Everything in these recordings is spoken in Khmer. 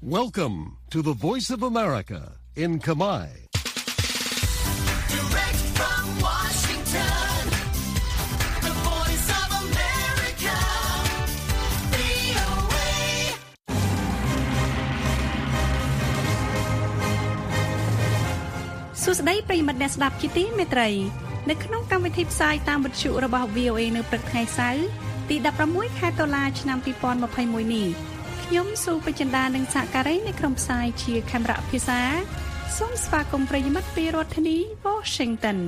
Welcome to the Voice of America in Khmer. Direct from Washington, the Voice of America, VOA. សួស្តីប្រិយមិត្តអ្នកស្ដាប់ជាទីមេត្រីនៅក្នុងកម្មវិធីផ្សាយតាមវិទ្យុរបស់ VOA នៅព្រឹកថ្ងៃសៅរ៍ទី16ខែតុលាឆ្នាំ2021នេះខ្ញុំស៊ូពេជ្រចិន្តានិងសហការីនៃក្រុមផ្សាយជាខេមរៈភាសាសូមស្វាគមន៍ប្រិយមិត្តពីរដ្ឋធានី Washington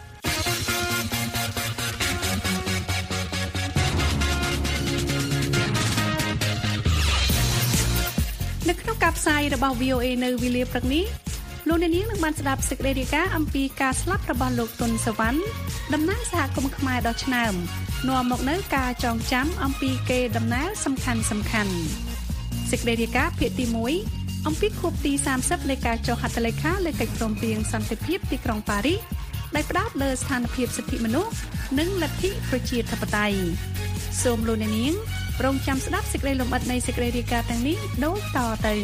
នៅក្នុងការផ្សាយរបស់ VOA នៅវេលាព្រឹកនេះលោកអ្នកនាងនឹងបានស្ដាប់សេចក្តីរាយការណ៍អំពីការស្លាប់របស់លោកតុនសវណ្ណតំណាងសហគមន៍ខ្មែរដ៏ឆ្នើមនាំមកនៅការចងចាំអំពីកេរដំណែលសំខាន់សេចក្តីរាយការណ៍ភាគទី1អំពីខួបទី30នៃការចុះហត្ថលេខាលើកិច្ចព្រមព្រៀងសន្តិភាពទីក្រុងប៉ារីសដែលផ្ដោតលើស្ថានភាពសិទ្ធិមនុស្សនិងលទ្ធិប្រជាធិបតេយ្យសូមលោកអ្នកនាងរងចាំស្ដាប់សេចក្តីលម្អិតនៃសេចក្តីរាយការណ៍ទាំងនេះដូចតទៅ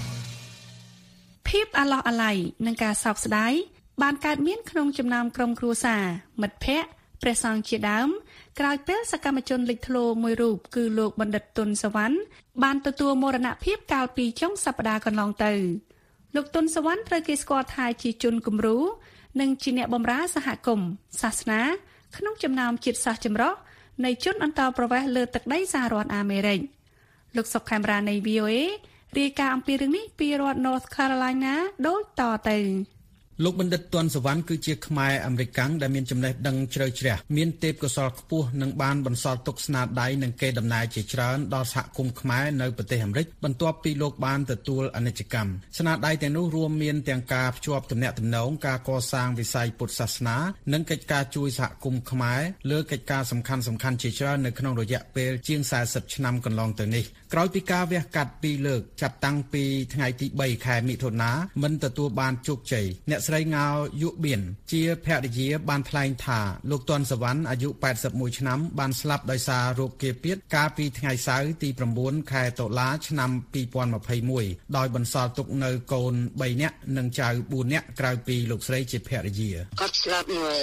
ភាពអាឡោះអាល័យនិងការសោកស្ដាយបានកើតមានក្នុងចំណោមក្រុមគ្រួសារមិត្តភ័ក្តិព្រះសង្ឃជាដើមក្រោយពេលសកម្មជនលេចធ្លោមួយរូបគឺលោកបណ្ឌិតតុនសវណ្ណបានទទួលមរណភាពកាលពីចុងសប្តាហ៍កន្លងទៅលោកតុនសវណ្ណត្រូវគេស្គាល់ថាជាជនគំរូនិងជាអ្នកបម្រើសហគមន៍សាសនាក្នុងចំណោមជាតិសាសន៍ចម្រុះនៃជនអន្តោប្រវេសន៍លើទឹកដីសហរដ្ឋអាមេរិកលោកសុកខេមរានៃ VOA រាយការណ៍អំពីរឿងនេះពីរដ្ឋ North Carolina ដូចតទៅលោកបណ្ឌិតទាន់សវណ្ណគឺជាខ្មែរអាមេរិកាំងដែលមានចំណេះដឹងជ្រៅជ្រះមានទេពកោសល្យខ្ពស់និងបានបន្សល់ទុកស្នាដៃនិងកេរដំណែលជាច្រើនដល់សហគមន៍ខ្មែរនៅប្រទេសអាមេរិកបន្ទាប់ពីលោកបានទទួលអនិច្ចកម្មស្នាដៃទាំងនោះរួមមានទាំងការភ្ជាប់ទំនាក់ទំនងការកសាងវិស័យពុទ្ធសាសនានិងកិច្ចការជួយសហគមន៍ខ្មែរលើកិច្ចការសំខាន់ជាច្រើននៅក្នុងរយៈពេលជាង40ឆ្នាំកន្លងទៅនេះក្រោយពីការវះកាត់2លើកចាប់តាំងពីថ្ងៃទី3ខែមិថុនាមិនទទួលបានជោគជ័យអ្នកស្រីងៅយុបៀនជាភរិយាបានថ្លែងថាលោកទាន់សវណ្ណអាយុ81ឆ្នាំបានស្លាប់ដោយសាររោគគាពាធកាលពីថ្ងៃសៅរ៍ទី9ខែតុលាឆ្នាំ2021ដោយបន្សល់ទុកនៅកូន3នាក់និងចៅ4នាក់ក្រៅពីលោកស្រីជាភរិយាគាត់ស្លាប់នៅ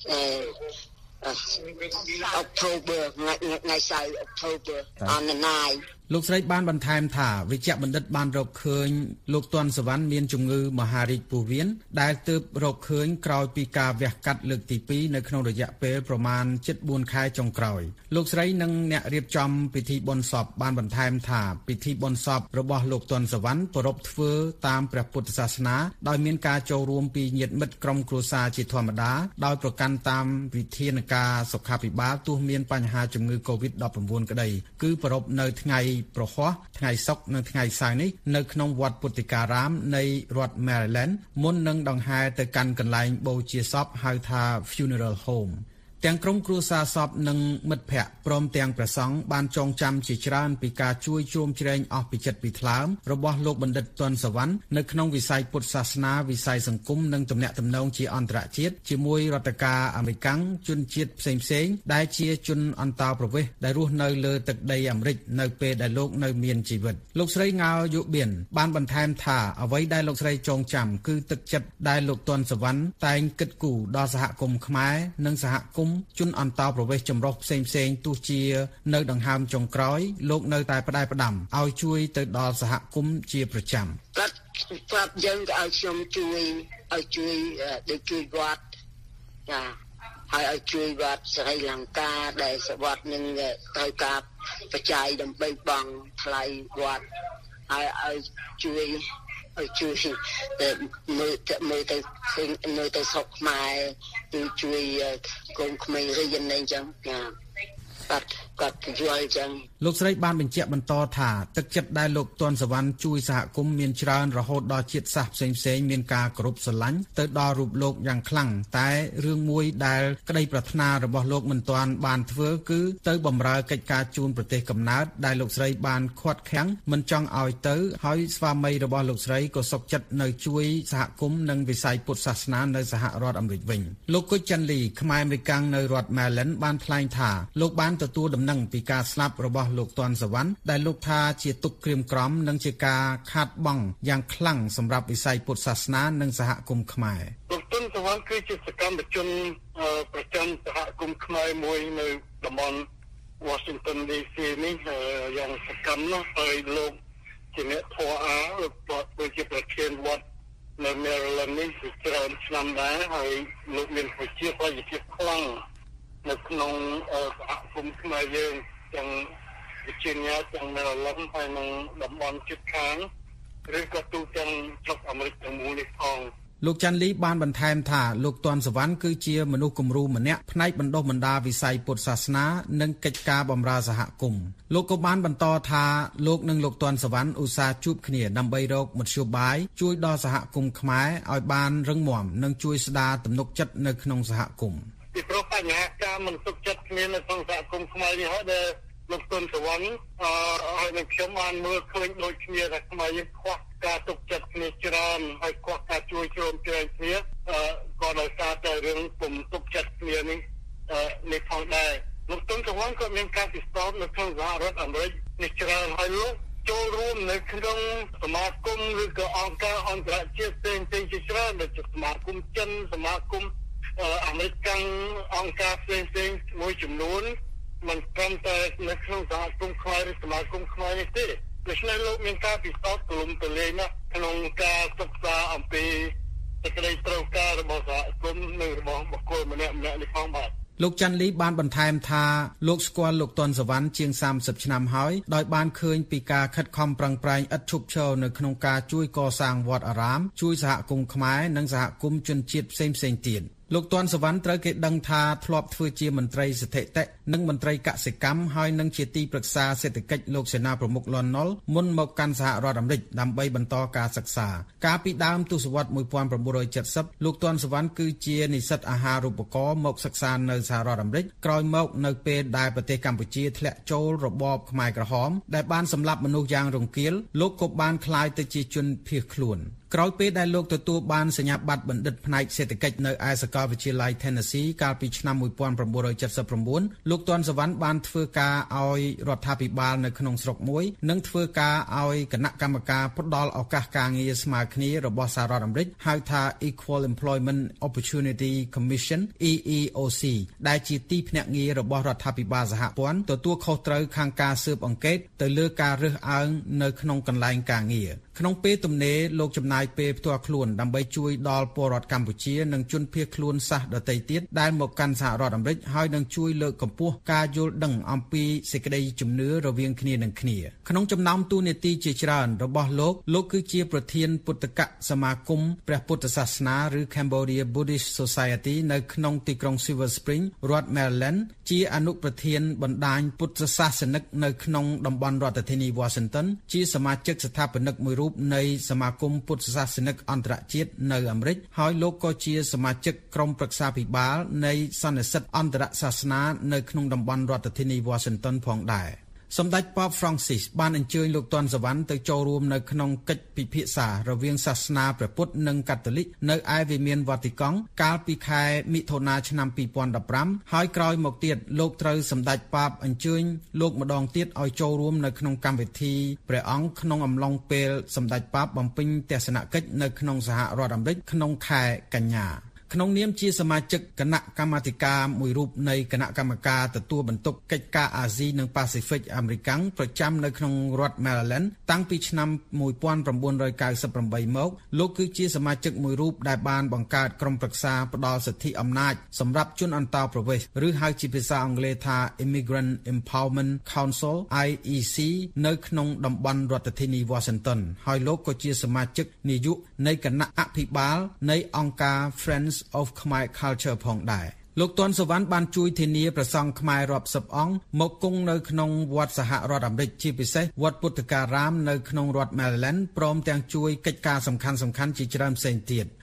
October ថ្ងៃសៅរ៍ October on the 9 លោកស្រីបានបន្ថែមថាវិជ្ជបណ្ឌិតបានរកឃើញលោកទាន់សវណ្ណមានជំងឺមហារីកពោះវៀនដែលទើបរកឃើញក្រោយពីការវះកាត់លើកទី2នៅក្នុងរយៈពេលប្រមាណ7-4ខែចុងក្រោយលោកស្រីនិងអ្នករៀបចំពិធីបុណ្យសពបានបន្ថែមថាពិធីបុណ្យសពរបស់លោកទាន់សវណ្ណប្រារព្ធធ្វើតាមព្រះពុទ្ធសាសនាដោយមានការចូលរួមពីញាតិមិត្តក្រុមគ្រួសារជាធម្មតាដោយប្រកាន់តាមវិធានការសុខាភិបាលទោះមានបញ្ហាជំងឺ COVID-19 ក្តីគឺប្រារព្ធនៅថ្ងៃប្រហ័សថ្ងៃសុក្រនិងថ្ងៃសៅរ៍នេះនៅក្នុងវត្តពុទ្ធិការាមនៃរដ្ឋ Maryland មុននឹងដង្ហែទៅកាន់កន្លែងបូជាសពហៅថា Funeral Homeទាំងក្រុមគ្រួសារសពនិងមិត្តភ័ក្តិព្រមទាំងព្រះសង្ឃបានចងចាំជាច្រើនពីការជួយជ្រោមជ្រែងអស់ពីចិត្តពីថ្លើមរបស់លោកបណ្ឌិតទាន់សវណ្ណនៅក្នុងវិស័យពុទ្ធសាសនាវិស័យសង្គមនិងទំនាក់ទំនងជាអន្តរជាតិជាមួយរដ្ឋការអាមេរិកាំងជនជាតិផ្សេងៗដែលជាជនអន្តោប្រវេសន៍ដែលរស់នៅលើទឹកដីអាមេរិកនៅពេលដែលលោកនៅមានជីវិតលោកស្រីងៅយុបៀនបានបន្ថែមថាអ្វីដែលលោកស្រីចងចាំគឺទឹកចិត្តដែលលោកទាន់សវណ្ណតែងគិតគូរដល់សហគមន៍ខ្មែរនិងសហគមន៍ជនអន្តោប្រវេសន៍ចម្រុះផ្សេងទោះជានៅដង្ហើមចុងក្រោយលោកនៅតែផ្ដាយផ្ដាំឲ្យជួយទៅដល់សហគមន៍ជាប្រចាំគាត់ប្រាប់យើងឲ្យខ្ញុំជួយដូចជួយវត្តចាហើយឲ្យជួយវត្តស្រីលង្កាដែលសវត្តនឹងត្រូវការបច្ច័យដើម្បីបង់ថ្លៃវត្តហើយឲ្យជួយមើលទៅឃើញនៅទៅស្រុកខ្មែរជួយកូនក្មេងរៀនអីចឹងគាត់យល់ចឹងលោកស្រីបានបញ្ជាក់បន្តថាទឹកចិត្តដែលលោកទាន់សវណ្ណជួយសហគមន៍មានច្រើនរហូតដល់ជាតិសាសន៍ផ្សេងមានការគោរពស្រឡាញ់ទៅដល់រូបលោកយ៉ាងខ្លាំងតែរឿងមួយដែលក្តីប្រាថ្នារបស់លោកមិនទាន់បានធ្វើគឺទៅបម្រើកិច្ចការជូនប្រទេសកំណើតដែលលោកស្រីបានខាត់ខាំងមិនចង់ឲ្យទៅហើយស្វាមីរបស់លោកស្រីក៏សុខចិត្តនៅជួយសហគមន៍និងវិស័យពុទ្ធសាសនានៅសហរដ្ឋអាមេរិកវិញលោកគុជចាន់លីខ្មែរអាមេរិកាំងនៅរដ្ឋ Maryland បានថ្លែងថាលោកបានទទួលដំណនឹងពីការស្លាប់របស់លោកទាន់សវណ្ណដែលលោកថាជាទុក្ខក្រៀមក្រំនិងជាការខាតបង់យ៉ាងខ្លាំងសម្រាប់វិស័យពុទ្ធសាសនានិងសហគមន៍ខ្មែរលោកទាន់សវណ្ណគឺជាសកម្មជនប្រចាំសហគមន៍ខ្មែរមួយនៅតំបន់ Washington DC នេះយ៉ាងសកម្មណាស់ហើយលោកជាអ្នកធម៌អាលោកជាប្រធានវត្តនៅ Maryland នេះច្រើនឆ្នាំដែរហើយលោកមានប្រជាប្រិយភាពខ្លាំងនៅក្នុងសហគមន៍ខ្មែរយើងទាំងវិជាញ្ញាទាំង Maryland ហើយនៅតំបន់ជិតខាងឬក៏ទូទាំងស្រុកអាមេរិកទាំងមូលនេះផងលោកចាន់លីបានបន្ថែមថាលោកទាន់សវណ្ណគឺជាមនុស្សគំរូម្នាក់ផ្នែកបណ្ដុះបណ្ដាលវិស័យពុទ្ធសាសនានិងកិច្ចការបម្រើសហគមន៍លោកក៏បានបន្តថាលោកនិងលោកទាន់សវណ្ណឧស្សាហ៍ជួបគ្នាដើម្បីរកមធ្យោបាយជួយដល់សហគមន៍ខ្មែរឲ្យបានរឹងមាំនិងជួយស្ដារទំនុកចិត្តនៅក្នុងសហគមន៍ពីព្រោះបញ្ហាការមិនទុកចិត្តគ្នានៅក្នុងសហគមន៍ខ្មែរនេះហើយដែលលោកទាន់សវណ្ណហើយនឹងខ្ញុំបានមើលឃើញដូចគ្នាថាខ្មែរយើងខ្វះការទុកចិត្តគ្នាច្រើនហើយខ្វះការជួយជ្រោមជ្រែងគ្នាក៏ដោយសារតែរឿងពុំទុកចិត្តគ្នានេះផងដែរលោកទាន់សវណ្ណក៏មានការពិសោធន៍នៅក្នុងសហរដ្ឋអាមេរិកនេះច្រើនហើយលោកចូលរួមនៅក្នុងសមាគមឬក៏អង្គការអន្តរជាតិផ្សេងៗជាច្រើនដូចជាសមាគមចិនសមាគមអាមេរិកអង្គការផ្សេងៗមួយចំនួនមិនត្រឹមតែនៅក្នុងសហគមន៍ខ្មែរឬសមាគមខ្មែរនេះទេដូច្នេះលោកមានការពិសោធន៍ទូលំទូលាយណាស់ក្នុងការសិក្សាអំពីសេចក្តីត្រូវការរបស់សហគមន៍និងរបស់បុគ្គលម្នាក់ៗនេះផងបាទលោកចាន់លីបានបន្ថែមថាលោកស្គាល់លោកទាន់សវណ្ណជាង30ឆ្នាំហើយដោយបានឃើញពីការខិតខំប្រឹងប្រែងឥតឈប់ឈរនៅក្នុងការជួយកសាងវត្តអារាមជួយសហគមន៍ខ្មែរនិងសហគមន៍ជនជាតិផ្សេងៗទៀតលោកទាន់សវណ្ណត្រូវគេដឹងថាធ្លាប់ធ្វើជាមន្ត្រីស្ថិតិនិងមន្ត្រីកសិកម្មហើយនឹងជាទីប្រឹក្សាសេដ្ឋកិច្ចលោកសេនាប្រមុខលន់នល់មុនមកកាន់សហរដ្ឋអាមេរិកដើម្បីបន្តការសិក្សាកាលពីដើមទសវត្សរ៍1970លោកទាន់សវណ្ណគឺជានិស្សិតអាហារូបករណ៍មកសិក្សានៅសហរដ្ឋអាមេរិកក្រោយមកនៅពេលដែលប្រទេសកម្ពុជាធ្លាក់ចូលរបបខ្មែរក្រហមដែលបានសម្លាប់មនុស្សយ៉ាងរង្គាលលោកក៏បានក្លាយទៅជាជនភៀសខ្លួនក្រោយពេលដែលលោកទទួលបានសញ្ញាបត្របណ្ឌិតផ្នែកសេដ្ឋកិច្ចនៅឯសាកលវិទ្យាល័យ Tennessee កាលពីឆ្នាំ1979លោកទាន់សវណ្ណបានធ្វើការឲ្យរដ្ឋាភិបាលនៅក្នុងស្រុកមួយនិងធ្វើការឲ្យគណៈកម្មការផ្ដល់ឱកាសការងារស្មើគ្នារបស់សហរដ្ឋអាមេរិកហៅថា Equal Employment Opportunity Commission EEOC ដែលជាទីភ្នាក់ងាររបស់រដ្ឋាភិបាលសហព័ន្ធទទួលខុសត្រូវខាងការស៊ើបអង្កេតទៅលើការរើសអើងនៅក្នុងកន្លែងការងារក្នុងពេលទំនេរលោកចំណាយពេលផ្ទាល់ខ្លួនដើម្បីជួយដល់ពលរដ្ឋកម្ពុជានិងជនភៀសខ្លួនសាសដទៃទៀតដែលមកកាន់សហរដ្ឋអាមេរិកហើយនឹងជួយលើកកម្ពស់ការយល់ដឹងអំពីសេចក្តីជំនឿរវាងគ្នានឹងគ្នាក្នុងចំណោមតួនាទីជាច្រើនរបស់លោកគឺជាប្រធានពុទ្ធកសមាគមព្រះពុទ្ធសាសនាឬ Cambodia Buddhist Society នៅក្នុងទីក្រុង Silver Spring រដ្ឋ Maryland ជាអនុប្រធានបណ្ដាញពុទ្ធសាសនិកនៅក្នុងតំបន់រដ្ឋធានី Washington ជាសមាជិកស្ថាបនិកមួយរូបនៃសមាគមពុទ្ធសាសនិកអន្តរជាតិនៅអាមេរិកហើយលោកក៏ជាសមាជិកក្រុមប្រឹក្សាភិបាលនៃសន្និសីទអន្តរសាសនានៅក្នុងតំបន់រដ្ឋធានី Washington ផងដែរសម្ដេចប៉ូប Francis បានអញ្ជើញលោកទាន់សវណ្ណទៅចូលរួមនៅក្នុងកិច្ចពិភាក្សារវាងសាសនាព្រះពុទ្ធនិងកាតូលិកនៅឯវិមានវ៉ាទីកង់កាលពីខែមិថុនាឆ្នាំ2015ហើយក្រោយមកទៀតលោកត្រូវសម្ដេចប៉ូបអញ្ជើញលោកម្ដងទៀតឲ្យចូលរួមនៅក្នុងកម្មវិធីព្រះអង្គក្នុងអំឡុងពេលសម្ដេចប៉ូបបំពេញទស្សនកិច្ចនៅក្នុងសហរដ្ឋអាមេរិកក្នុងខែកញ្ញាក្នុងនាមជាសមាជិកគណៈកម្មាធិការមួយរូបនៃគណៈកម្មការទទួលបន្ទុកកិច្ចការអាស៊ីនិងប៉ាស៊ីហ្វិកអាមេរិកប្រចាំនៅក្នុងរដ្ឋ Maryland តាំងពីឆ្នាំ1998មកលោកគឺជាសមាជិកមួយរូបដែលបានបង្កើតក្រុមប្រឹក្សាផ្ដល់សិទ្ធិអំណាចសម្រាប់ជនអន្តោប្រវេសន៍ឬហៅជាភាសាអង់គ្លេសថា Immigrant Empowerment Council IEC នៅក្នុងតំបន់រដ្ឋធានី Washington ហើយលោកក៏ជាសមាជិកនាយកនៃគណៈអភិបាលនៃអង្គការ Friends of Khmer Culture ផងដែរលោកទាន់សវណ្ណបានជួយធានាព្រះសង្ឃខ្មែររាប់សិបអង្គមកគង់នៅក្នុងវត្តសហរដ្ឋអាមេរិកជាពិសេសវត្តពុទ្ធការាមនៅក្នុងរដ្ឋ Maryland ព្រមទាំងជួយកិច្ចការសំខាន់ៗជាច្រើនផ្សេងទៀត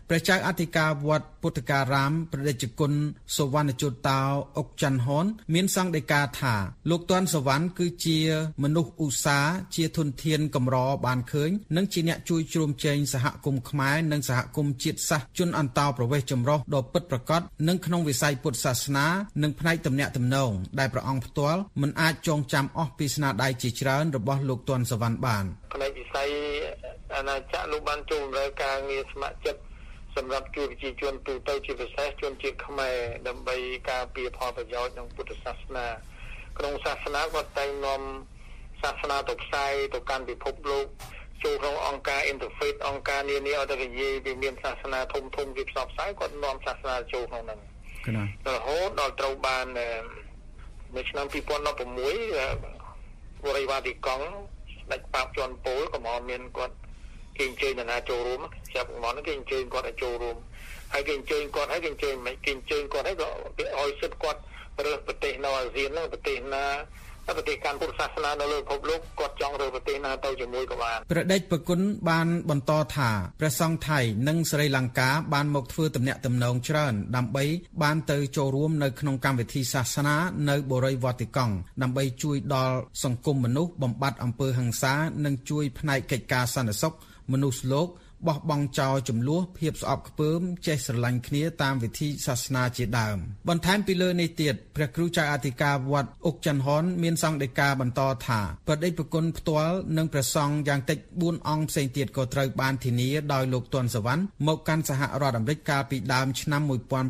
ព្រះចៅអធិការវត្តពុទ្ធការាមព្រះតេជគុណសុវណ្ណជូតោអុកច័ន្ទហនមានសង្ឃដីកាថាលោកទាន់សវណ្ណគឺជាមនុស្សឧស្សាហ៍ជាធនធានកម្របានឃើញនិងជាអ្នកជួយជ្រោមជ្រែងសហគមន៍ខ្មែរនិងសហគមន៍ជាតិសាសន៍ជនអន្តោប្រវេសន៍ចម្រុះដ៏ពិតប្រាកដនិងក្នុងវិស័យពុទ្ធសាសនានិងផ្នែកទំនាក់ទំនងដែលព្រះអង្គផ្ទាល់មិនអាចចងចាំអស់ពីស្នាដៃជាច្រើនរបស់លោកទាន់សវណ្ណបានផ្នែកវិស័យអាណាចក្រលោកបានចូលបម្រើការងារស្ម័គ្រចិត្តសម្រាប់ជួយប្រជាជនទូទៅជាពិសេសជនជាតិខ្មែរដើម្បីការពារផលប្រយោជន៍ក្នុងពុទ្ធសាសនាក្នុងសាសនាក៏តែងនាំសាសនាទៅផ្សាយទៅកាន់ពិភពលោកចូលក្នុងអង្គការ Interfaith អង្គការនានាឲ្យតែនិយាយពីមានសាសនាធំៗគេផ្សព្វផ្សាយគាត់នាំសាសនាចូលក្នុងហ្នឹងរហូតដល់ត្រូវបាននៅឆ្នាំ2016បរិវាតិកង់ស្ដេចប៉ាបជាន់ពូលក៏មកមានគាត់គេអញ្ជើញណាចូលរួមចាប់មកគេអញ្ជើញគាត់ឲ្យចូលរួមហើយគេអញ្ជើញគាត់ហើយគេអញ្ជើញមិនគេអញ្ជើញគាត់ហើយក៏គេឲ្យសិទ្ធិគាត់រើសប្រទេសនៅអាស៊ានហ្នឹងប្រទេសណាប្រទេសកម្ពុជាសាសនានៅលើពិភពលោកគាត់ចង់រើសប្រទេសណាទៅជាមួយក៏បានព្រះដេចប្រគុណបានបន្តថាព្រះសង្ឃថៃនិងស្រីលង្កាបានមកធ្វើទំនាក់ទំនងច្រើនដើម្បីបានទៅចូលរួមនៅក្នុងកម្មវិធីសាសនានៅបូរីវ៉ាទីកង់ដើម្បីជួយដល់សង្គមមនុស្សបំបត្តិអំពើហិង្សានិងជួយផ្នែកកិច្ចការសន្តិសុខមនុស្សលោកបោះបង់ចោលចំនួនភាពស្អប់ខ្ពើមចេះស្រឡាញ់គ្នាតាមវិធីសាសនាជាដើមបន្ថែមពីលើនេះទៀតព្រះគ្រូចៅអធិការវត្តអុកច័ន្ទហនមានសង្ឃដីកាបន្តថាព្រះដេចប្រគុណផ្ទាល់និងព្រះសង្ឃយ៉ាងតិច4អង្គផ្សេងទៀតក៏ត្រូវបានធានាដោយលោកទាន់សវណ្ណមកកាន់សហរដ្ឋអាមេរិកកាលពីដើមឆ្នាំ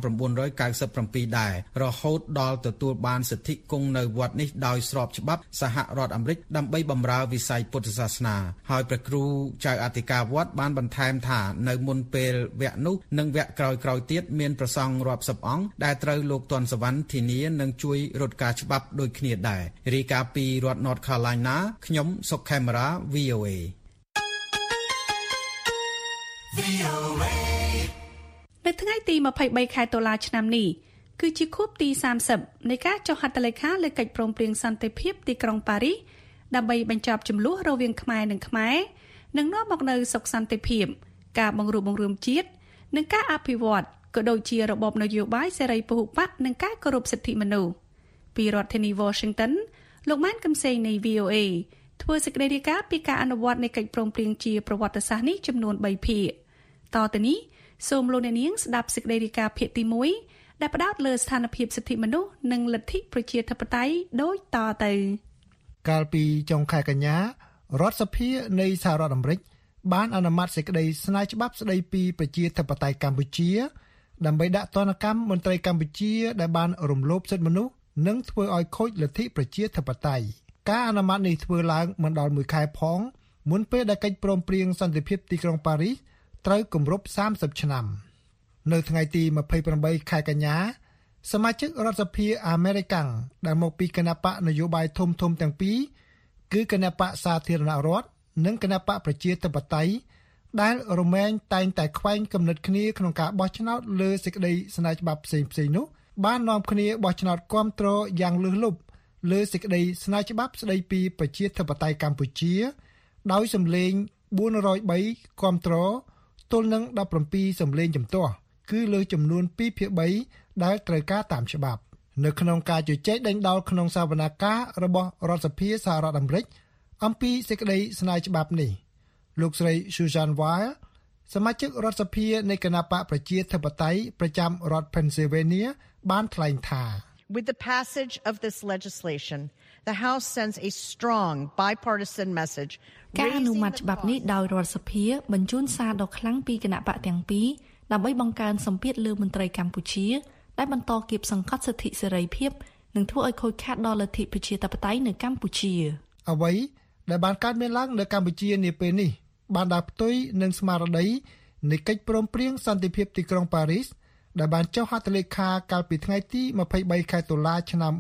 1997ដែររហូតដល់ទទួលបានសិទ្ធិគង់នៅវត្តនេះដោយស្របច្បាប់សហរដ្ឋអាមេរិកដើម្បីបម្រើវិស័យពុទ្ធសាសនាហើយព្រះគ្រូចៅអធិការវត្តបានបន្ថែមថានៅមុនពេលវគ្គនោះនិងវគ្គក្រោយៗទៀតមានប្រសង់រាប់សិបអង្គដែលត្រូវលោកទាន់សវណ្ណធានានិងជួយរត់ការច្បាប់ដូចគ្នាដែររាយការណ៍ពីរដ្ឋ North Carolina ខ្ញុំសុកខេមរា VOA នៅថ្ងៃទី23ខែតុលាឆ្នាំនេះគឺជាខួបទី30នៃការចុះហត្ថលេខាលើកិច្ចព្រមព្រៀងសន្តិភាពទីក្រុងប៉ារីសដើម្បីបញ្ចប់ជម្លោះរវាងខ្មែរនិងខ្មែរនឹងនាំមកនូវសុខសន្តិភាពការបង្រួបបង្រួមជាតិនិងការអភិវឌ្ឍក៏ដូចជារបបនយោបាយសេរីពហុបកនិងការគោរពសិទ្ធិមនុស្សពីរដ្ឋធានី Washington លោកម៉ែនកឹមសេងនៃ VOA ធ្វើសេចក្តីរាយការណ៍ពីការអនុវត្តនៃកិច្ចព្រមព្រៀងជាប្រវត្តិសាស្ត្រនេះចំនួន3ភាគតទៅនេះសូមលោកអ្នកនាងស្ដាប់សេចក្តីរាយការណ៍ភាគទី1ដែលផ្ដោតលើស្ថានភាពសិទ្ធិមនុស្សនិងលទ្ធិប្រជាធិបតេយ្យដូចតទៅកាលពីចុងខែកញ្ញារដ្ឋសភានៃសហរដ្ឋអាមេរិកបានអនុម័តសេចក្តីស្នើច្បាប់ស្តីពីប្រជាធិបតេយ្យកម្ពុជាដើម្បីដាក់ទណ្ឌកម្មមន្ត្រីកម្ពុជាដែលបានរំលោភសិទ្ធិមនុស្សនិងធ្វើឲ្យខូចលទ្ធិប្រជាធិបតេយ្យការអនុម័តនេះធ្វើឡើងមិនដល់1ខែផងមុនពេលដែលកិច្ចព្រមព្រៀងសន្តិភាពទីក្រុងប៉ារីសត្រូវគម្រប់30ឆ្នាំនៅថ្ងៃទី28ខែកញ្ញាសមាជិករដ្ឋសភាអាមេរិកដែលមកពីគណបកនយោបាយធំៗទាំងពីរគឺគណបកសាធារណរដ្ឋនិងគណបកប្រជាធិបតេយ្យដែលរមែងតែងតែខ្វែងគំនិតគ្នាក្នុងការបោះឆ្នោតលើសេចក្តីស្នើច្បាប់ផ្សេងៗនោះបាននាំគ្នាបោះឆ្នោតគាំទ្រយ៉ាងលើសលប់លើសេចក្តីស្នើច្បាប់ស្តីពីប្រជាធិបតេយ្យកម្ពុជាដោយសម្លេង403គាំទ្រទល់នឹង17សម្លេងជំទាស់គឺលើចំនួន2/3ដែលត្រូវការតាមច្បាប់នៅក្នុងការជជែកដេញដោលក្នុងសវនកម្មរបស់រដ្ឋសភាសហរដ្ឋអាមេរិកអំពីសេចក្តីស្នើច្បាប់នេះលោកស្រី Susan Wild សមាជិករដ្ឋសភានៃគណបកប្រជាធិបតេយ្យប្រចាំរដ្ឋ Pennsylvania បានថ្លែងថា With the passage of this legislation, the House sends a strong bipartisan message. ការអនុម័តច្បាប់នេះដោយរដ្ឋសភាបញ្ជូនសារដ៏ខ្លាំងពីគណបកទាំងពីរដើម្បីបង្កើនសម្ពាធលើមន្ត្រីកម្ពុជាដែលបន្តគៀបសង្កត់សិទ្ធិសេរីភាពនិងធ្វើឲ្យខូចខាតដល់លទ្ធិប្រជាធិបតេយ្យនៅកម្ពុជាអ្វីដែលបានកើតមានឡើងនៅកម្ពុជានាពេលនេះបានដើរផ្ទុយនឹងស្មារតីនៃកិច្ចព្រមព្រៀងសន្តិភាពទីក្រុងប៉ារីសដែលបានចុះហត្ថលេខាកាលពីថ្ងៃទី23ខែតុលាឆ្នាំ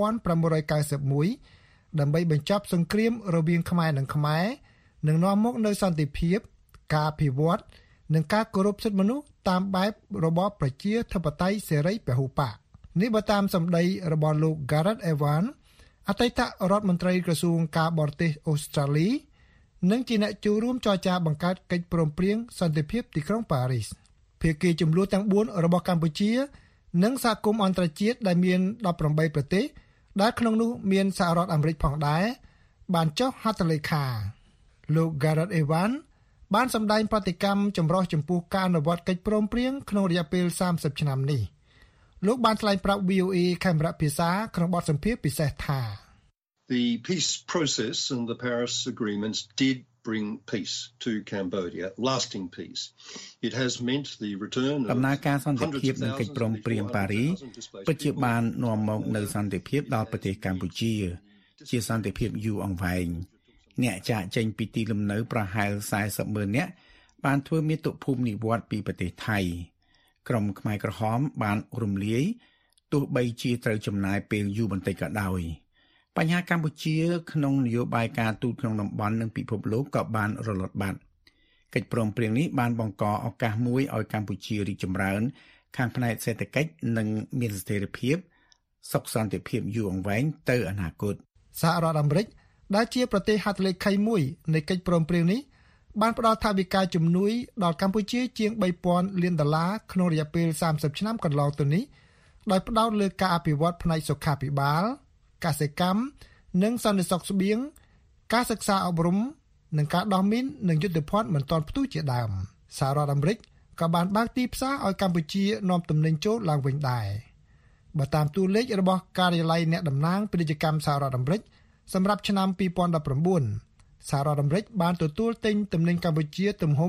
1991ដើម្បីបញ្ចប់សង្គ្រាមរវាងខ្មែរនិងខ្មែរនិងនាំមកនូវសន្តិភាពការអភិវឌ្ឍនិងការគោរពសិទ្ធិមនុស្សតាមបែបរបបប្រជាធិបតេយ្យសេរីពហុបកនេះបើតាមសម្ដីរបស់លោក Gareth Evans អតីតរដ្ឋមន្ត្រីក្រសួងការបរទេសអូស្ត្រាលីនិងជាអ្នកចូលរួមចរចាបង្កើតកិច្ចព្រមព្រៀងសន្តិភាពទីក្រុងប៉ារីសភាគីចំនួនទាំង4របស់កម្ពុជានិងសហគមន៍អន្តរជាតិដែលមាន18ប្រទេសដែលក្នុងនោះមានសហរដ្ឋអាមេរិកផងដែរបានចុះហត្ថលេខាលោក Gareth Evans បានសម្ដែងប្រតិកម្មចម្រុះចំពោះការអនុវត្តកិច្ចព្រមព្រៀងក្នុងរយៈពេល30ឆ្នាំនេះលោកបានថ្លែងប្រាប់ VOA ខេមរៈភាសាក្នុងបទសម្ភាសន៍ពិសេសថា The peace process and the Paris agreements did bring peace to Cambodia, lasting peace. It has meant the return of ដំណើរការសន្តិភាពនិងកិច្ចព្រមព្រៀងប៉ារីពិតជាបាននាំមកនូវសន្តិភាពដល់ប្រទេសកម្ពុជាជាសន្តិភាពយូរអង្វែងអ្នកចាកចេញពីទីលំនៅប្រហែល40,000នាក់បានធ្វើមាតុភូមិនិវត្តន៍ពីប្រទេសថៃក្រុមខ្មែរក្រហមបានរំលាយទោះបីជាត្រូវចំណាយពេលយូរបន្តិចក៏ដោយបញ្ហាកម្ពុជាក្នុងនយោបាយការទូតក្នុងតំបន់និងពិភពលោកក៏បានរលត់បាត់កិច្ចព្រមព្រៀងនេះបានបង្កឱកាសមួយឲ្យកម្ពុជារីកចម្រើនខាងផ្នែកសេដ្ឋកិច្ចនិងមានស្ថិរភាពសុខសន្តិភាពយូរអង្វែងទៅអនាគតសហរដ្ឋអាមេរិកដែលជាប្រទេសហត្ថលេខីមួយនៃកិច្ចព្រមព្រៀងនេះបានផ្ដល់ថវិកាជំនួយដល់កម្ពុជាជាង$3,000 លានក្នុងរយៈពេល30ឆ្នាំកន្លងទៅនេះដោយផ្ដោតលើការអភិវឌ្ឍផ្នែកសុខាភិបាលកសិកម្មនិងសន្តិសុខស្បៀងការសិក្សាអប់រំនិងការដោះមីននិងយុទ្ធភ័ណ្ឌមិនទាន់ផ្ទុះជាដើមសហរដ្ឋអាមេរិកក៏បានបើកទីផ្សារឲ្យកម្ពុជានាំទំនិញចូលឡើងវិញដែរបើតាមតួលេខរបស់ការិយាល័យអ្នកតំណាងពាណិជ្ជកម្មសហរដ្ឋអាមេរិកសម្រាប់ឆ្នាំ2019សហរដ្ឋអាមេរិកបានទទួលទិញទំនិញកម្ពុជាទំហំ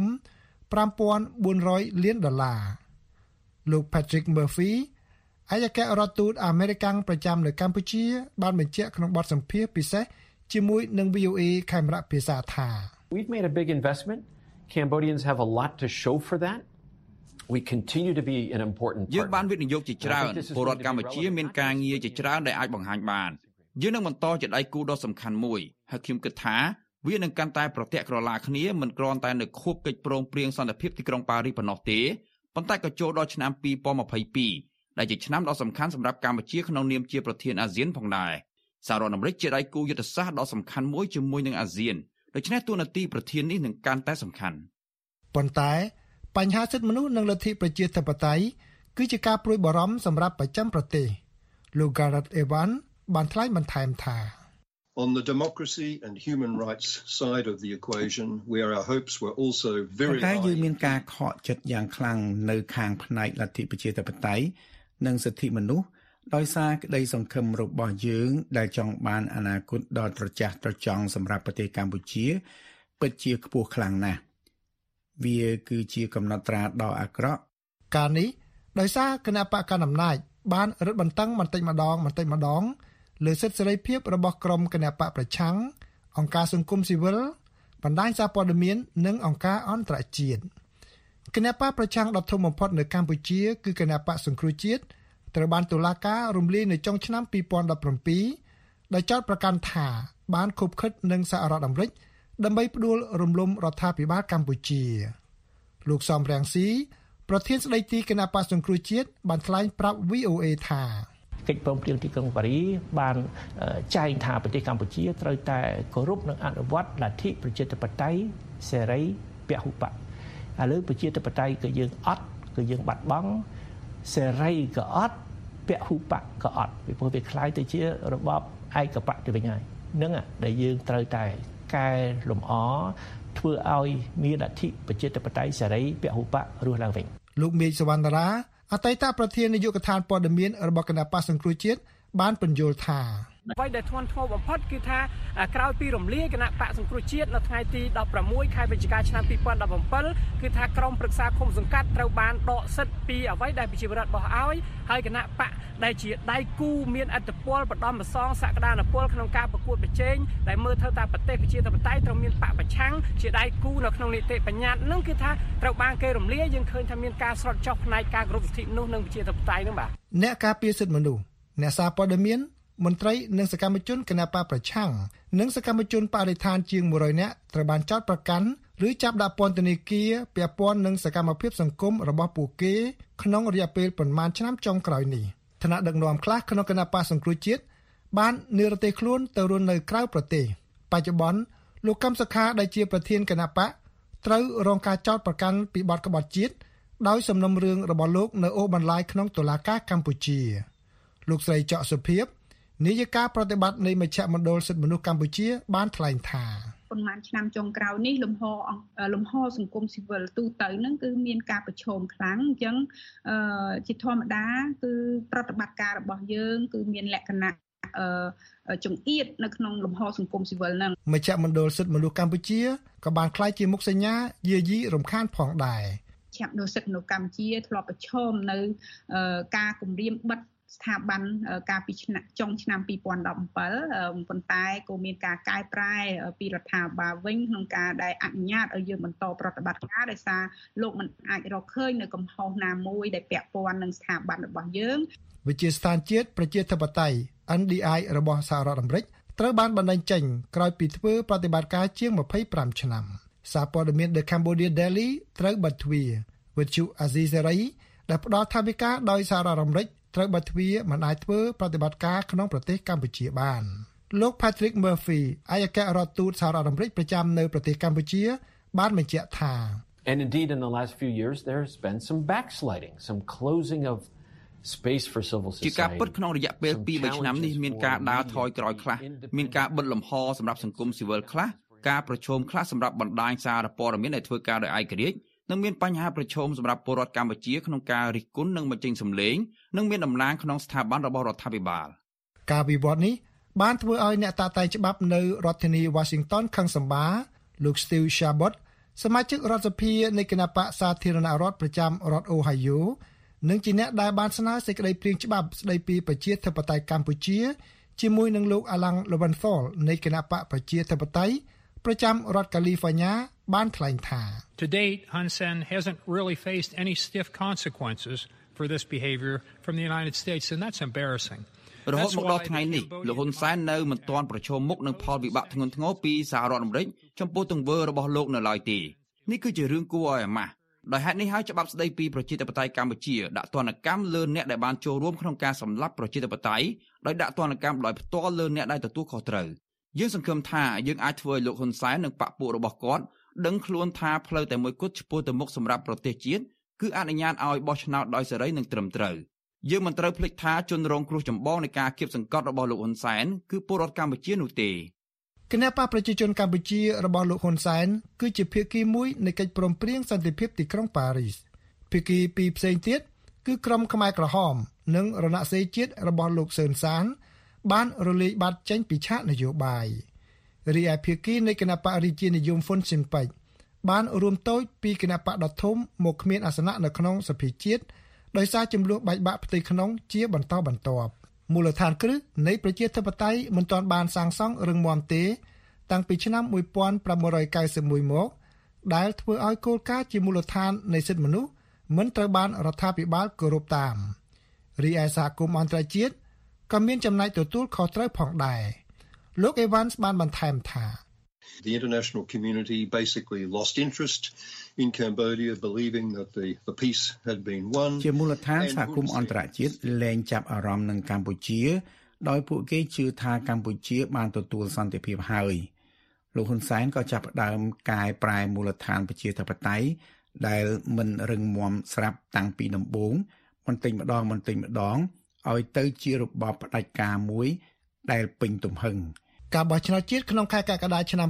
$5,400 លានលោក Patrick Murphy ឯកអគ្គរដ្ឋទូតអាមេរិកប្រចាំនៅកម្ពុជាបានបញ្ជាក់ក្នុងបទសម្ភាសន៍ពិសេសជាមួយនឹង VOA ខេមរៈភាសាថា We've made a big investment. Cambodians have a lot to show for that. We continue to be an important partner. យើងបានវិនិយោគជាច្រើនពលរដ្ឋកម្ពុជាមានការងារជាច្រើនដែលអាចបង្ហាញបានយើងនឹងបន្តជាដៃគូដ៏សំខាន់មួយហើយខ្ញុំគិតថាវានឹងកាន់តែប្រទាក់ក្រឡាគ្នាមិនគ្រាន់តែនៅខួបកិច្ចព្រមព្រៀងសន្តិភាពទីក្រុងប៉ារីសប៉ុណ្ណោះទេប៉ុន្តែក៏ចូលដល់ឆ្នាំ2022ដែលជាឆ្នាំដ៏សំខាន់សម្រាប់កម្ពុជាក្នុងនាមជាប្រធានអាស៊ានផងដែរសហរដ្ឋអាមេរិកជាដៃគូយុទ្ធសាស្ត្រដ៏សំខាន់មួយជាមួយនឹងអាស៊ានដូច្នេះតួនាទីប្រធាននេះនឹងកាន់តែសំខាន់ប៉ុន្តែបញ្ហាសិទ្ធិមនុស្សនិងលទ្ធិប្រជាធិបតេយ្យគឺជាការព្រួយបារម្ភសម្រាប់ប្រចាំប្រទេសលោក Gareth Evans បានថ្លែងបន្ថែមថា On the democracy and human rights side of the equation, where our hopes were also very high. តែយើងមានការខកចិត្តយ៉ាងខ្លាំងនៅខាងផ្នែកលទ្ធិប្រជាធិបតេយ្យនិងសិទ្ធិមនុស្សដោយសារក្តីសង្ឃឹមរបស់យើងដែលចង់បានអនាគតដ៏ត្រចះត្រចង់សម្រាប់ប្រទេសកម្ពុជាពិតជាខ្ពស់ខ្លាំងណាស់វាគឺជាកំណត់ត្រាដ៏អាក្រក់ការនេះដោយសារគណៈបកកណ្ដាលអំណាចបានរឹតបន្តឹងបន្តិចម្ដងលើសិទ្ធិសេរីភាពរបស់ក្រុមគណបកប្រឆាំងអង្គការសង្គមស៊ីវិលបណ្ដាញសារព័ត៌មាននិងអង្គការអន្តរជាតិគណបកប្រឆាំងដ៏ធំបំផុតនៅកម្ពុជាគឺគណបកសង្គ្រោះជាតិត្រូវបានតុលាការរំលាយនៅចុងឆ្នាំ2017ដោយចោទប្រកាន់ថាបានខុបខិតនឹងសហរដ្ឋអាមេរិកដើម្បីផ្ដួលរំលំរដ្ឋាភិបាលកម្ពុជាលោកសំរងស៊ីប្រធានស្ដីទីគណបកសង្គ្រោះជាតិបានថ្លែងប្រាប់ VOA ថាកិច្ចព្រមព្រៀងទីក្រុងប៉ារីបានចែងថាប្រទេសកម្ពុជាត្រូវតែគោរពនិងអនុវត្តលទ្ធិប្រជាធិបតេយ្យសេរីពហុបកឥឡូវប្រជាធិបតេយ្យក៏យើងអត់ក៏យើងបាត់បង់សេរីក៏អត់ពហុបកក៏អត់ពីព្រោះវាคล้ายទៅជារបបឯកបកទៅវិញហើយនឹងដែលយើងត្រូវតែកែលម្អធ្វើឲ្យមានលទ្ធិប្រជាធិបតេយ្យសេរីពហុបករស់ឡើងវិញលោកមេឃសវណ្ណរាអតីតប្រធាននាយកដ្ឋានព័ត៌មានរបស់គណៈបក្សសង្គ្រោះជាតិបានពន្យល់ថាអ្វីដែលធ្ងន់ធ្ងរបំផុតគឺថាក្រោយពីរំលាយគណៈបក្សសង្គ្រោះជាតិនៅថ្ងៃទី16ខែវិច្ឆិកាឆ្នាំ2017គឺថាក្រុមប្រឹក្សាឃុំសង្កាត់ត្រូវបានដកសិទ្ធិពីអ្វីដែលប្រជាពលរដ្ឋបោះឲ្យហើយគណៈបកដែលជាដៃគូមានឥទ្ធិពលបដំប្រសងសក្តានុពលក្នុងការប្រកួតប្រជែងដែលមើលទៅតាមប្រទេសប្រជាធិបតេយ្យត្រូវមានបកប្រឆាំងជាដៃគូនៅក្នុងនីតិបញ្ញត្តិនឹងគឺថាត្រូវបានគេរំលាយយើងឃើញថាមានការស្រុតចុះផ្នែកការគោរពសិទ្ធិមនុស្សនិងប្រជាធិបតេយ្យនឹងបាទអ្នកការពារសិទ្ធិមនុស្សអ្នកសារព័ត៌មានមន្ត្រីនិងសកម្មជនគណបកប្រឆាំងនិងសកម្មជនបរិស្ថានជាង100នាក់ត្រូវបានចោទប្រកាន់ឬចាប់ដាក់ពន្ធនាគារពាក់ព័ន្ធនឹងសកម្មភាពសង្គមរបស់ពួកគេក្នុងរយៈពេលប្រមាណឆ្នាំចុងក្រោយនេះថ្នាក់ដឹកនាំខ្លះក្នុងគណបកសង្គ្រោះជាតិបាននិរទេសខ្លួនទៅរស់នៅក្រៅប្រទេសបច្ចុប្បន្នលោកកឹមសុខាដែលជាប្រធានគណបកត្រូវរងការចោទប្រកាន់ពីបទក្បត់ជាតិដោយសំណុំរឿងរបស់លោកនៅអូបន្លាយក្នុងតុលាការកម្ពុជាលោកស្រីច័កសុភិបនាយិកាប្រតិបត្តិនៃមជ្ឈមណ្ឌលសិទ្ធិមនុស្សកម្ពុជាបានថ្លែងថាប៉ុន្មានឆ្នាំចុងក្រោយនេះលំហសង្គមស៊ីវិលទូទៅហ្នឹងគឺមានការប្រឈមខ្លាំងអញ្ចឹងជាធម្មតាគឺប្រតិបត្តិការរបស់យើងគឺមានលក្ខណៈចង្អៀតនៅក្នុងលំហសង្គមស៊ីវិលហ្នឹងមជ្ឈមណ្ឌលសិទ្ធិមនុស្សកម្ពុជាក៏បានក្លាយជាមុខសញ្ញាយាយីរំខានផងដែរមជ្ឈមណ្ឌលសិទ្ធិមនុស្សកម្ពុជាធ្លាប់ប្រឈមនៅការគម្រាមបិទស្ថាប័នកាលពីចុងឆ្នាំ2017ប៉ុន្តែក៏មានការកែប្រែពីរដ្ឋាភិបាលវិញក្នុងការដែលអនុញ្ញាតឲ្យយើងបន្តប្រតិបត្តិការដោយសារលោកមិនអាចរកឃើញនៅកំហុសណាមួយដែលពាក់ព័ន្ធនឹងស្ថាប័នរបស់យើងវិជាស្ថានជាតិប្រជាធិបតេយ្យ NDI របស់សហរដ្ឋអាមេរិកត្រូវបានបណ្តេញចេញក្រោយពីធ្វើប្រតិបត្តិការជាង25ឆ្នាំសារព័ត៌មាន The Cambodia Daily ត្រូវបិទទ្វារវិទ្យុអាស៊ីសេរីដែលផ្ដល់ថវិកាដោយសហរដ្ឋអាមេរិកត្រូវបិទទ្វារមិនអាចធ្វើប្រតិបត្តិការក្នុងប្រទេសកម្ពុជាបានលោក Patrick Murphy ឯកអគ្គរដ្ឋទូតសហរដ្ឋអាមេរិកប្រចាំនៅប្រទេសកម្ពុជាបានបញ្ជាក់ថា And indeed in the last few years there's been some backsliding, some closing of space for civil society ជាការពិតក្នុងរយៈពេល 2-3 ឆ្នាំនេះមានការដើរថយក្រោយខ្លះមានការបិទលំហសម្រាប់សង្គមស៊ីវិលខ្លះការប្រឈមខ្លះសម្រាប់បណ្ដាញសារព័ត៌មានដែលធ្វើការដោយឯករាជ្យនិងមានបញ្ហាប្រឈមសម្រាប់ពលរដ្ឋកម្ពុជាក្នុងការរិះគន់និងបញ្ចេញសម្លេងនិងមានតំណាងក្នុងស្ថាប័នរបស់រដ្ឋាភិបាលការវិវត្តនេះបានធ្វើឲ្យអ្នកតាក់តែងច្បាប់នៅរដ្ឋធានី Washington ខឹងសម្បាលោក Steve Chabot សមាជិករដ្ឋសភានៃគណៈបក្សសាធារណរដ្ឋប្រចាំរដ្ឋ Ohio និងជាអ្នកដែលបានស្នើសេចក្តីព្រាងច្បាប់ស្តីពីប្រជាធិបតេយ្យកម្ពុជាជាមួយនឹងលោក Alan Lowenthal នៃគណៈបកប្រជាធិបតេយ្យប្រចាំរដ្ឋ California បានថ្លែងថា To date, Hun Sen hasn't really faced any stiff consequences for this behavior from the United States, and that's embarrassing. រហូតមកដល់ថ្ងៃនេះលោកហ៊ុនសែននៅមិនទាន់ប្រឈមមុខនឹងផលវិបាកធ្ងន់ធ្ងរពីសហរដ្ឋអាមេរិកចំពោះទង្វើរបស់លោកនៅឡើយទេនេះគឺជារឿងគួរឲ្យអាម៉ាស់ដោយហេតុនេះហើយច្បាប់ស្តីពីប្រជាធិបតេយ្យកម្ពុជាដាក់ទណ្ឌកម្មលើអ្នកដែលបានចូលរួមក្នុងការសម្លាប់ប្រជាធិបតេយ្យដោយដាក់ទណ្ឌកម្មដោយផ្ទាល់លើអ្នកដែលទទួលខុសត្រូវយើងសង្ឃឹមថាយើងអាចធ្វើឲ្យលោកហ៊ុនសែននិងបកពួករបស់គាត់ដឹងខ្លួនថាផ្លូវតែមួយគត់ឆ្ពោះទៅមុខសម្រាប់ប្រទេសជាតិគឺអនុញ្ញាតឲ្យបោះឆ្នោតដោយសេរីនិងត្រឹមត្រូវយើងមិនត្រូវភ្លេចថាជនរងគ្រោះចម្បងនៃការគៀបសង្កត់របស់លោកហ៊ុនសែនគឺពលរដ្ឋកម្ពុជានោះទេគណបកប្រជាជនកម្ពុជារបស់លោកហ៊ុនសែនគឺជាភាគីមួយនៃកិច្ចព្រមព្រៀងសន្តិភាពទីក្រុងប៉ារីសភាគីពីរផ្សេងទៀតគឺក្រុមខ្មែរក្រហមនិងរណសិរ្សជាតិរបស់លោកសឿនសានបានរលាយបាត់ចេញពីឆាកនយោបាយរីឯភាគីនៃគណបករាជានិយមហ៊ុនស៊ិនប៉ិចបានរួមតូចពីគណបកដធំមកគ្មានអាសនៈនៅក្នុងសភាជាតិដោយសារចំនួនបែកបាក់ផ្ទៃក្នុងជាបន្តបន្ទាប់មូលដ្ឋានគ្រឹះនៃប្រជាធិបតេយ្យមិនទាន់បានសាងសង់រឹងមាំទេតាំងពីឆ្នាំ1991មកដែលធ្វើឲ្យគោលការណ៍ជាមូលដ្ឋាននៃសិទ្ធិមនុស្សមិនត្រូវបានរដ្ឋាភិបាលគោរពតាមរីឯសហគមន៍អន្តរជាតិក៏មានចំណែកទទួលខុសត្រូវផងដែរលោក Evans បានបន្ថែមថា The international community basically lost interest in Cambodia believing that the peace had been won ជាមូលដ្ឋានសហគមន៍អន្តរជាតិលែងចាប់អារម្មណ៍នឹងកម្ពុជាដោយពួកគេជឿថាកម្ពុជាបានទទួលសន្តិភាពហើយលោកហ៊ុនសែនក៏ចាប់ផ្ដើមកែប្រែមូលដ្ឋានប្រជាធិបតេយ្យដែលមិនរឹងមាំស្រាប់តាំងពីដំបូងបន្តិចម្ដងឲ្យទៅជារបបផ្ដាច់ការមួយដែលពេញទំហឹងការបោះឆ្នោតជាតិក្នុងខែកក្កដាឆ្នាំ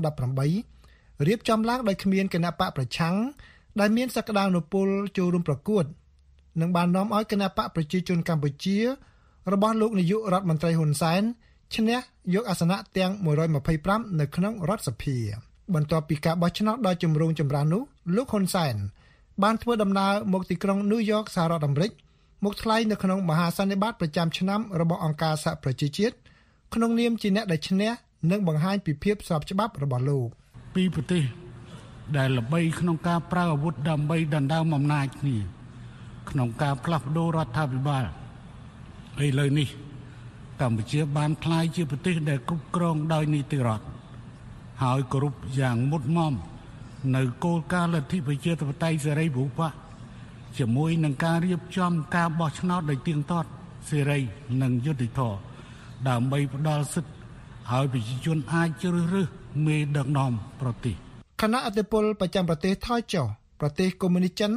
2018រៀបចំឡើងដោយគ្មានគណបកប្រឆាំងដែលមានសក្តានុពលចូលរួមប្រកួតនិងបាននាំឲ្យគណបកប្រជាជនកម្ពុជារបស់លោកនាយករដ្ឋមន្ត្រីហ៊ុនសែនឈ្នះយកអាសនៈទាំង125នៅក្នុងរដ្ឋសភាបន្ទាប់ពីការបោះឆ្នោតដ៏ចម្រូងចម្រាសនោះលោកហ៊ុនសែនបានធ្វើដំណើរមកទីក្រុងញូវយ៉កសហរដ្ឋអាមេរិកមកថ្លែងនៅក្នុងមហាសន្និបាតប្រចាំឆ្នាំរបស់អង្គការសហប្រជាជាតិក្នុងនាមជាអ្នកដែលឈ្នះនិងបង្ហាញពីភាពស្របច្បាប់របស់លោកពីប្រទេសដែលល្បីក្នុងការប្រើអាវុធដើម្បីដណ្ដើមអំណាចគ្នាក្នុងការផ្លាស់ប្ដូររដ្ឋាភិបាលឥឡូវនេះកម្ពុជាបានក្លាយជាប្រទេសដែលគ្រប់គ្រងដោយនីតិរដ្ឋហើយគោរពយ៉ាងមុតមមនៅគោលការណ៍លទ្ធិប្រជាធិបតេយ្យសេរីពហុបកជាមួយនឹងការរៀបចំការបោះឆ្នោតដោយទៀងទាត់សេរីនិងយុត្តិធម៌ដើម្បីផ្ដល់សិទ្ធិឲ្យប្រជាជនអាចជ្រើសរើសមេដឹកនាំប្រទេសគណៈអធិបុលប្រចាំប្រទេសថយចុះប្រទេសកុម្មុយនីសចិន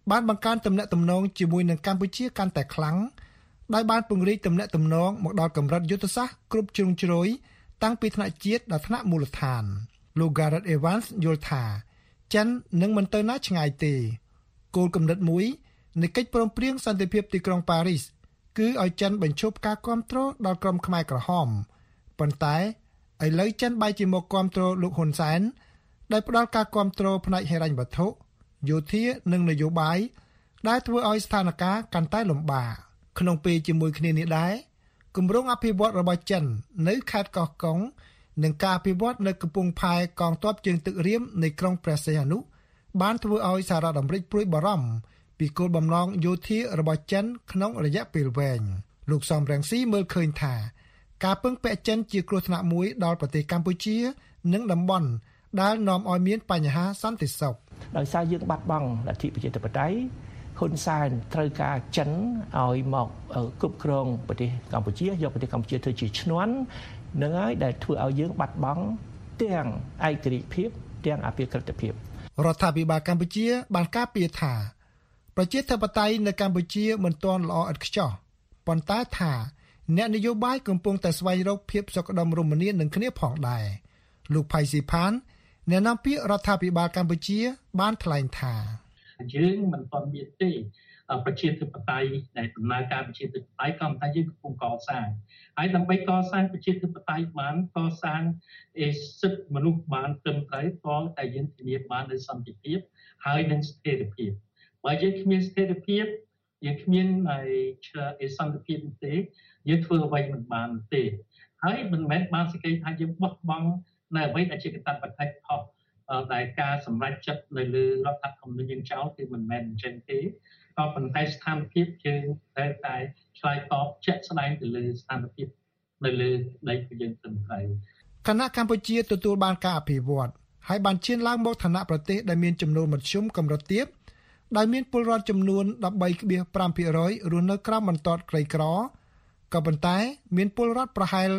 បានបង្កើនទំនាក់ទំនងជាមួយនឹងកម្ពុជាកាន់តែខ្លាំងដោយបានពង្រីកទំនាក់ទំនងមកដល់កម្រិតយុទ្ធសាស្ត្រគ្រប់ជ្រុងជ្រោយតាំងពីថ្នាក់ជាតិដល់ថ្នាក់មូលដ្ឋានលោក Gareth Evans យល់ថាចិននឹងមិនទៅណាឆ្ងាយទេគោលគំនិតមួយនៃកិច្ចព្រមព្រៀងសន្តិភាពទីក្រុងប៉ារីសគឺឲ្យចិនបញ្ឈប់ការគាំទ្រដល់ក្រុមខ្មែរក្រហមប៉ុន្តែឥឡូវចិនបែរជាមកគាំទ្រលោកហ៊ុនសែនដោយផ្ដល់ការគាំទ្រផ្នែកហិរញ្ញវត្ថុយោធានិងនយោបាយដែលធ្វើឲ្យស្ថានភាពកាន់តែលំបាកក្នុងពេលជាមួយគ្នានេះដែរគម្រោងអភិវឌ្ឍរបស់ចិននៅខេត្តកោះកុងនិងការអភិវឌ្ឍនៅកំពង់ផែកងទ័ពជើងទឹករៀមនៃក្រុងព្រះសីហនុបានធ្វើឲ្យសហរដ្ឋអាមេរិកព្រួយបារម្ភពីគោលបំណងយោធារបស់ចិនក្នុងរយៈពេលវែងលោកសំរងស៊ីមើលឃើញថាការពឹងពាក់ចិនជាគ្រោះថ្នាក់មួយដល់ប្រទេសកម្ពុជានិងតំបន់ដែលនាំឲ្យមានបញ្ហាសន្តិសុខដោយសារយើងបាត់បង់លទ្ធិប្រជាធិបតេយ្យហ៊ុនសែនត្រូវការចិនឲ្យមកគ្រប់គ្រងប្រទេសកម្ពុជាយកប្រទេសកម្ពុជាធ្វើជាឈ្នន់នឹងហើយដែលធ្វើឲ្យយើងបាត់បង់ទាំងឯករាជ្យភាពទាំងអភិក្រិតភាពរដ្ឋាភិបាលកម្ពុជាបានការពារថាប្រជាធិបតេយ្យនៅកម្ពុជាមិនទាន់ល្អឥតខ្ចោះប៉ុន្តែថាអ្នកនយោបាយកំពុងតែស្វែងរកភាពសុខដុមរមនានឹងគ្នាផងដែរលោកផៃស៊ីផានអ្នកនាំពាក្យរដ្ឋាភិបាលកម្ពុជាបានថ្លែងថាយើងមិនទាន់មានទេប្រជាធិបតេយ្យដែលដំណើរការប្រជាធិបតេយ្យក៏តែយើងកំពុងកសាងហើយដើម្បីកសាងប្រជាធិបតេយ្យបានកសាងសិទ្ធិមនុស្សបានត្រឹមត្រូវក៏តែយើងធានាបាននូវសន្តិភាពហើយនិងស្ថិរភាពបើយើងគ្មានស្ថិរភាពយើងគ្មានសន្តិភាពទេយើងធ្វើអ្វីមិនបានទេហើយមិនមែនបានសេចក្តីថាយើងបោះបង់នៅអ្វីដែលជាកាតព្វកិច្ចខុសដែលការសម្រេចចិត្តនៅលើរដ្ឋធម្មនុញ្ញយើងចោលគឺមិនមែនអញ្ចឹងទេក៏ប៉ុន្តែស្ថានភាពយើងតែឆ្លើយតបជាក់ស្ដែងទៅលើស្ថានភាពនៅលើដីcủaយើងត្រឹមត្រូវគណៈកម្ពុជាទទួលបានការអភិវឌ្ឍហើយបានឈានឡើងមកឋានៈប្រទេសដែលមានចំនួនមធ្យមកម្រិតទាបដែលមានពលរដ្ឋចំនួន 13.5% រស់នៅក្រោមបន្ទាត់ក្រីក្រក៏ប៉ុន្តែមានពលរដ្ឋប្រហែល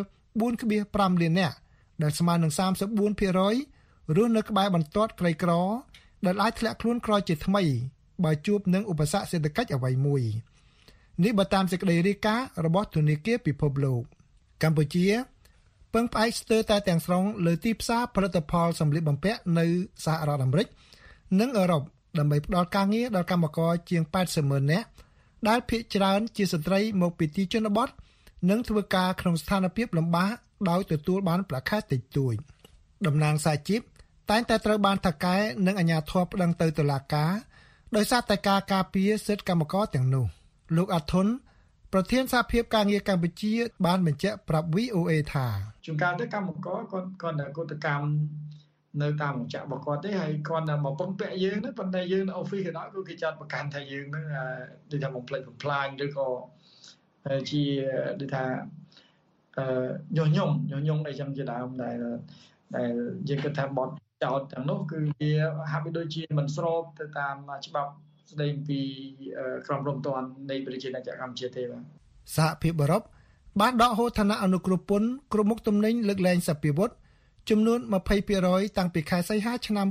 4.5 លាននាក់ដែលស្មើនឹង 34% រស់នៅក្បែរបន្ទាត់ក្រីក្រដែលអាចធ្លាក់ខ្លួនក្រោយជាថ្មីបើជួបនឹងឧបសគ្គសេដ្ឋកិច្ចអ្វីមួយនេះបើតាមសេចក្តីរាយការណ៍របស់ធនាគារពិភពលោកកម្ពុជាពឹងផ្អែកស្ទើរតែទាំងស្រុងលើទីផ្សារផលិតផលសម្លៀកបំពាក់នៅសហរដ្ឋអាមេរិកនិងអឺរ៉ុបដើម្បីផ្ដល់ការងារដល់កម្មករជាង 80,000 នាក់ដែលភាគច្រើនជាស្ត្រីមកពីទីជនបទនិងធ្វើការក្នុងស្ថានភាពលំបាកដោយទទួលបានប្រាក់ខែតិចតួចតំណាងសហជីពតែងតែត្រូវបានថៅកែនិងអាជ្ញាធរប្តឹងទៅតុលាការដោយសារតែការការពារសិទ្ធិកម្មករទាំងនោះលោកអាធុនប្រធានសហភាពការងារកម្ពុជាបានបញ្ជាក់ប្រាប់ VOA ថាជួនកាលទៅកម្មករគាត់តែកតកម្មនៅតាមរោងចក្ររបស់គាត់ទេហើយគាត់តែមកពឹងពាក់យើងហ្នឹងប៉ុន្តែយើងនៅ office ក៏ដោយគឺគេចាត់ប្រកាន់ថាយើងហ្នឹងដូចថាបំផ្លិចបំផ្លាញឬក៏ជាដូចថាញុះញង់អីចឹងជាដើមដែលយើងគិតថាបទចោតទាំងនោះគឺវាហាក់បីដូចជាមិនស្របទៅតាមច្បាប់ស្តីពីក្រមព្រហ្មទណ្ឌនៃប្រជាណាចក្រកម្ពុជាទេបាទសហភាពអឺរ៉ុបបានដកហូតឋានៈអនុគ្រោះពន្ធគ្រប់មុខទំនិញលើកលែងសព្វាវុធចំនួន 20% តាំងពីខែសីហាឆ្នាំ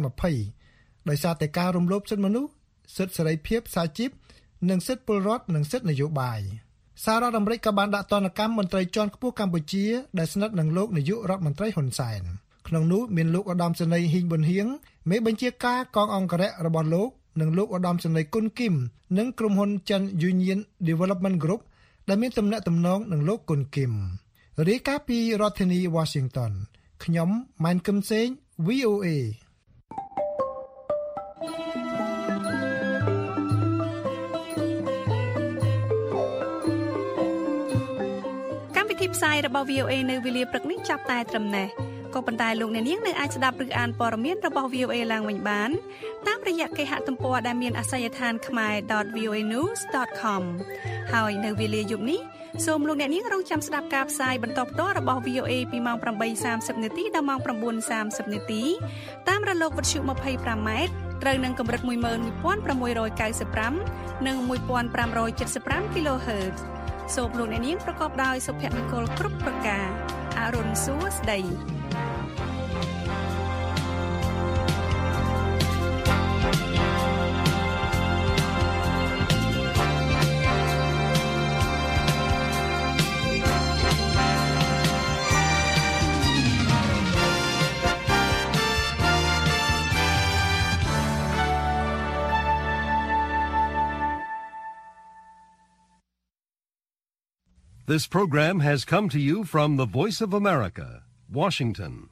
2020ដោយសារតែការរំលោភសិទ្ធិមនុស្សសិទ្ធិសេរីភាពសហជីពនិងសិទ្ធិពលរដ្ឋនិងសិទ្ធិនយោបាយសហរដ្ឋអាមេរិកក៏បានដាក់ទណ្ឌកម្មមន្ត្រីជាន់ខ្ពស់កម្ពុជាដែលស្និទ្ធនឹងលោកនាយករដ្ឋមន្ត្រីហ៊ុនសែនក្នុងនោះមានលោកឧត្តមសេនីយ៍ហ៊ីងប៊ុនហៀងមេបញ្ជាការកងអង្គរៈរបស់លោកនិងលោកឧត្តមសេនីយ៍គុនគីមនិងក្រុមហ៊ុនចិន Union Development Group ដែលមានទំនាក់ទំនងនឹងលោកគុនគីមរាយការណ៍ពីរដ្ឋធានី Washington ខ្ញុំម៉ែនកឹមសេង VOA កម្មវិធីផ្សាយរបស់ VOA នៅវេលាព្រឹកនេះចាប់តែត្រឹមនេះក៏ប៉ុន្តែលោកអ្នកនាងនៅអាចស្ដាប់ឬអានព័ត៌មានរបស់ VOA ឡើងវិញបានតាមរយៈគេហទំព័រដែលមានអាសយដ្ឋាន khmer.voanews.com ហើយនៅវេលាយប់នេះសូមលោកអ្នកនាងរងចាំស្ដាប់ការផ្សាយបន្តផ្ទាល់របស់ VOA ពីម៉ោង 8:30 នាទីដល់ម៉ោង 9:30 នាទីតាមរលកវិទ្យុ 25M ត្រូវនឹងកម្រិត 11695 និង 1575 kHz សូមលោកអ្នកនាងប្រកបដោយសុភមង្គលគ្រប់ប្រការអរុនសួស្ដី This program has come to you from the Voice of America, Washington.